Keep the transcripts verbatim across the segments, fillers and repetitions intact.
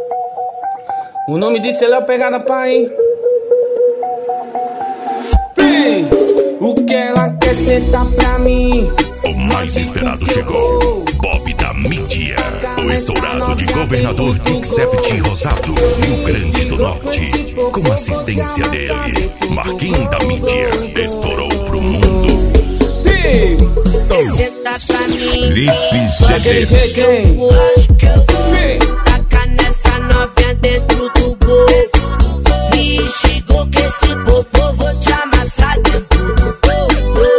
O nome disso é Léo Pegada Pai. Vem! O que ela quer sentar pra mim? O mais esperado chegou. Bob da mídia. O estourado de governador Dixept Rosado, Rio Grande do Norte. Com assistência dele, Marquinhos da mídia. Estourou pro mundo. Senta pra mim, Felipe C D. taca nessa novinha dentro do gol. Me chegou que esse popô vou te amassar dentro do gol.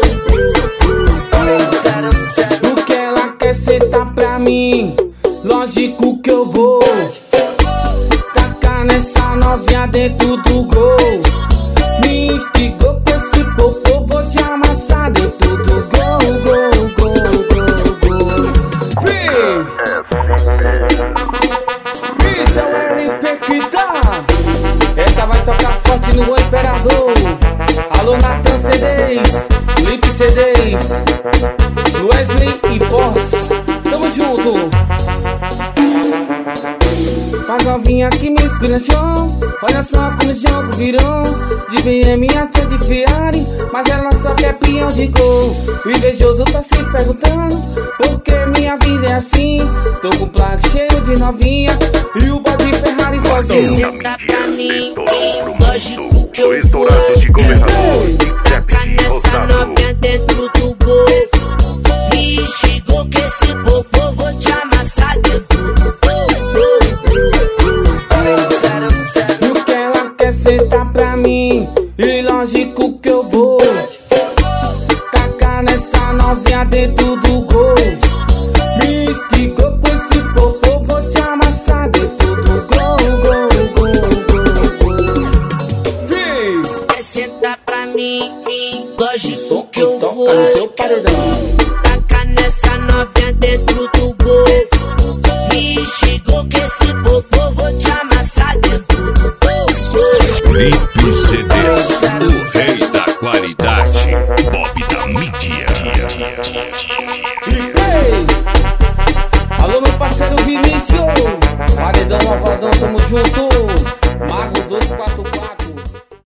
O que ela quer sentar pra mim? Lógico que eu vou tacar nessa novinha dentro do gol. Me instigou com esse popô, vou te amassar dentro do gol, gol, gol, gol, gol. Vem! Isso é o L P que dá. Essa vai tocar forte no Imperador. Alô, Natan C Ds, Felipe C Ds, Wesley e Boss. Tamo junto. Pra novinha que me esculachou, olha só como o jogo virou. De B M até de Ferrari, mas ela só quer peão de gol. O invejoso tá se perguntando por que minha vida é assim. Tô com o plaque cheio de novinha e o bode Ferrari sozinho. Senta pra mim, lógico que eu vou tacar nessa novinha dentro do gol. Me chegou que esse popô vou te amassar dentro do gol. O que ela quer sentar pra mim? E lógico que eu vou tacar nessa novinha dentro do gol. Me instigou com esse popô, vou te amassar dentro do gol, gol, gol, gol, gol. Fiz! Quer sentar pra mim, lógico que eu Toca vou no seu paredão. tacar nessa novinha dentro do gol. Me chegou que esse popô vou te amassar dentro do gol. Felipe C Ds, o rei da qualidade. Bob da mídia. E play! Alô, meu parceiro Vinícius, Paredão Malvadão, tamo junto.